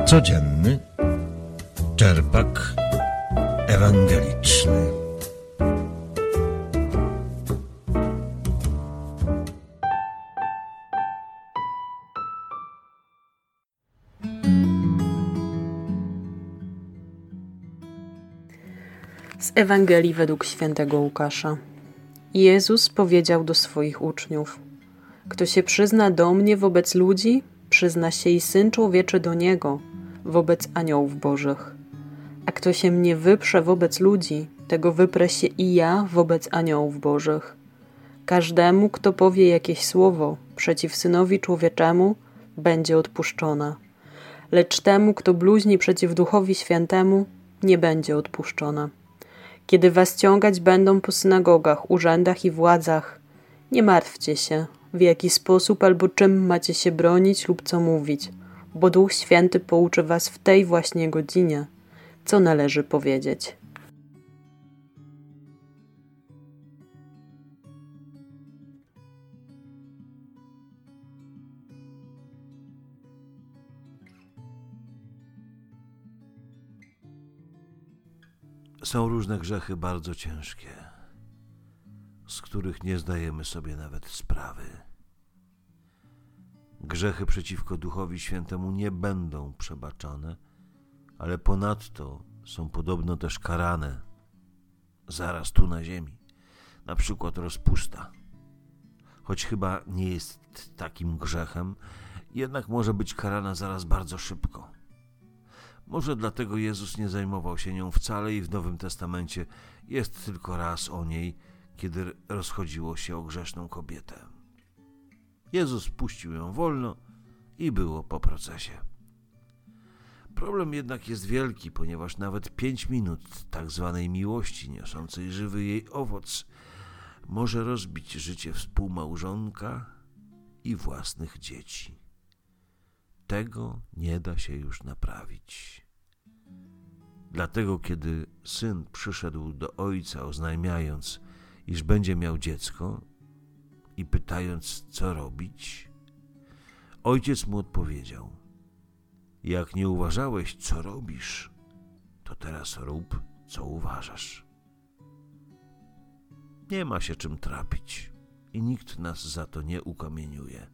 Codzienny czerpak ewangeliczny. Z Ewangelii według świętego Łukasza. Jezus powiedział do swoich uczniów: kto się przyzna do mnie wobec ludzi, przyzna się i Syn Człowieczy do niego wobec aniołów bożych. A kto się mnie wyprze wobec ludzi, tego wyprę się i ja wobec aniołów bożych. Każdemu, kto powie jakieś słowo przeciw Synowi Człowieczemu, będzie odpuszczona. Lecz temu, kto bluźni przeciw Duchowi Świętemu, nie będzie odpuszczona. Kiedy was ciągać będą po synagogach, urzędach i władzach, nie martwcie się, w jaki sposób albo czym macie się bronić lub co mówić, bo Duch Święty pouczy was w tej właśnie godzinie, co należy powiedzieć. Są różne grzechy bardzo ciężkie, z których nie zdajemy sobie nawet sprawy. Grzechy przeciwko Duchowi Świętemu nie będą przebaczone, ale ponadto są podobno też karane zaraz tu na ziemi. Na przykład rozpusta. Choć chyba nie jest takim grzechem, jednak może być karana zaraz bardzo szybko. Może dlatego Jezus nie zajmował się nią wcale i w Nowym Testamencie jest tylko raz o niej, kiedy rozchodziło się o grzeszną kobietę. Jezus puścił ją wolno i było po procesie. Problem jednak jest wielki, ponieważ nawet 5 minut tak zwanej miłości niosącej żywy jej owoc może rozbić życie współmałżonka i własnych dzieci. Tego nie da się już naprawić. Dlatego, kiedy syn przyszedł do ojca, oznajmiając, iż będzie miał dziecko i pytając, co robić, ojciec mu odpowiedział: jak nie uważałeś, co robisz, to teraz rób, co uważasz. Nie ma się czym trapić i nikt nas za to nie ukamieniuje.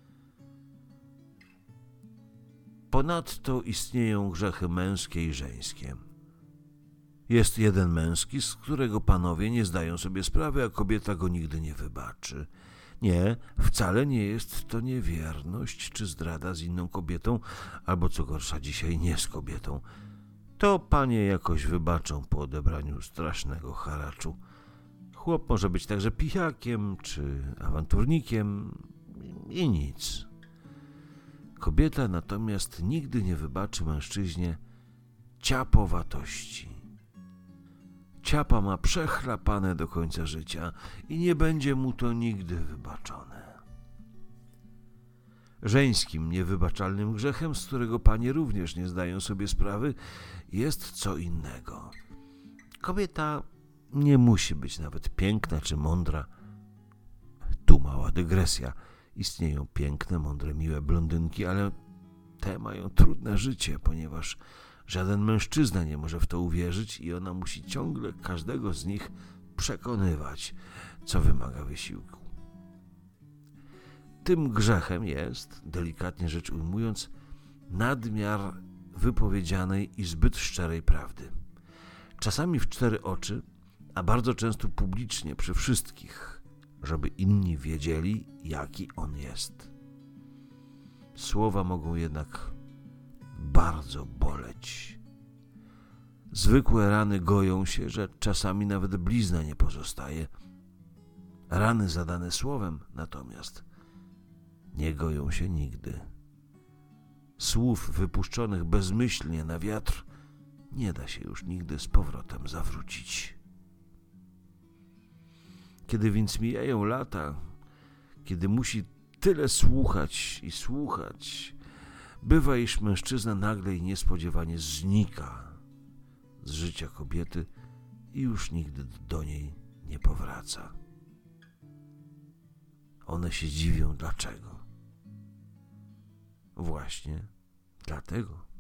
Ponadto istnieją grzechy męskie i żeńskie. Jest jeden męski, z którego panowie nie zdają sobie sprawy, a kobieta go nigdy nie wybaczy. Nie, wcale nie jest to niewierność czy zdrada z inną kobietą, albo co gorsza dzisiaj nie z kobietą. To panie jakoś wybaczą po odebraniu strasznego haraczu. Chłop może być także pijakiem czy awanturnikiem i nic. Kobieta natomiast nigdy nie wybaczy mężczyźnie ciapowatości. Ciapa ma przechlapane do końca życia i nie będzie mu to nigdy wybaczone. Żeńskim niewybaczalnym grzechem, z którego panie również nie zdają sobie sprawy, jest co innego. Kobieta nie musi być nawet piękna czy mądra. Tu mała dygresja. Istnieją piękne, mądre, miłe blondynki, ale te mają trudne życie, ponieważ żaden mężczyzna nie może w to uwierzyć i ona musi ciągle każdego z nich przekonywać, co wymaga wysiłku. Tym grzechem jest, delikatnie rzecz ujmując, nadmiar wypowiedzianej i zbyt szczerej prawdy. Czasami w 4 oczy, a bardzo często publicznie przy wszystkich, żeby inni wiedzieli, jaki on jest. Słowa mogą jednak bardzo boleć. Zwykłe rany goją się, że czasami nawet blizna nie pozostaje. Rany zadane słowem natomiast nie goją się nigdy. Słów wypuszczonych bezmyślnie na wiatr nie da się już nigdy z powrotem zawrócić. Kiedy więc mijają lata, kiedy musi tyle słuchać i słuchać, bywa, iż mężczyzna nagle i niespodziewanie znika z życia kobiety i już nigdy do niej nie powraca. One się dziwią dlaczego. Właśnie dlatego.